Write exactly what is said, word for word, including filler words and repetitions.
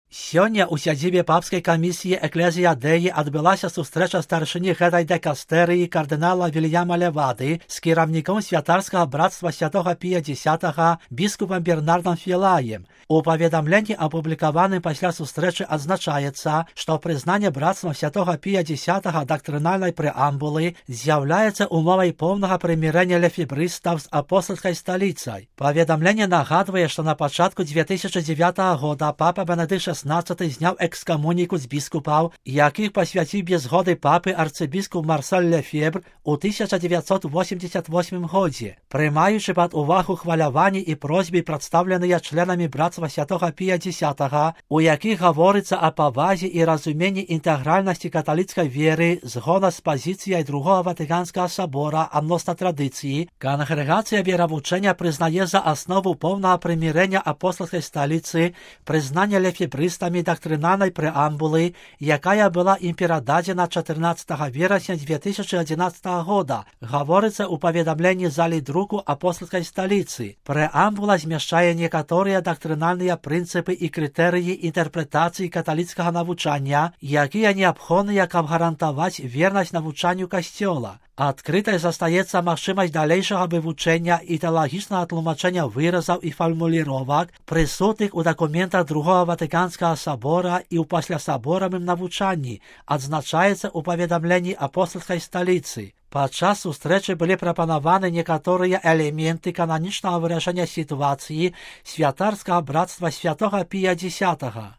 Сёння ў сядзібе папскай камісіі Экклезія Дэі адбылася сустрэча старшыні гэтай дэкастэрыі кардынала Вільяма Левады з кіраўніком святарскага братства святога Пія Дзесятага біскупам Бернардам Філаем. У паведамленні, апублікаваным пасля сустрэчы, адзначаецца, што прызнанне братства святога Пія Дзесятага дактрынальнай прэамбулы з'яўляецца умовай поўнага прымірэння лефебрыстаў з апостальскай сталіцай. Паведамленне нагадвае, што на пачатку дзве тысячы дзевятага года папа Бенедыкт шаснаццаты зняў экскамуніку з біскупаў, якіх пасвяціў без згоды папы арцыбіскуп Марсель Лефебр у тысяча дзевяцьсот восемьдесят восьмым годзе. Прымаючы пад увагу хваляванні і просьбы, прадстаўленыя членамі братства святога Пія Дзесятага, у якіх гаворыцца о павазе і разуменні інтэгральнасці каталіцкай веры згодна з пазіцыяй другога Ватыканскага сабора адносна традыцыі, кангрэгацыя веравучэння прызнае за аснову поўнага прымірэння апостальскай сталіцы прызнання лефебрыстамі дактрынальнай прэамбулы, якая была ім перададзена чатырнаццатага верасня дзве тысячы адзінаццатага года. Гаворыцца ў паведамленні залі друку апостальскай сталіцы. Прэамбула змяшчае некаторыя дактрынальныя прынцыпы і крытэрыі інтэрпрэтацыі каталіцкага навучання, якія неабходныя, каб гарантаваць вернасць навучанню касцёла. Адкрытай застаецца магчымасць далейшага вывучэння і тэалагічнага тлумачэння выразаў і фармуліровак, прысутных у дакументах другога Ватыканскага сабора і ў паслясаборавым навучанні, адзначаецца ў паведамленні апостальскай сталіцы. Падчас сустрэчы былі прапанаваны некаторыя элементы кананічнага вырашэння сітуацыі святарскага братства святога Пія Дзесятага.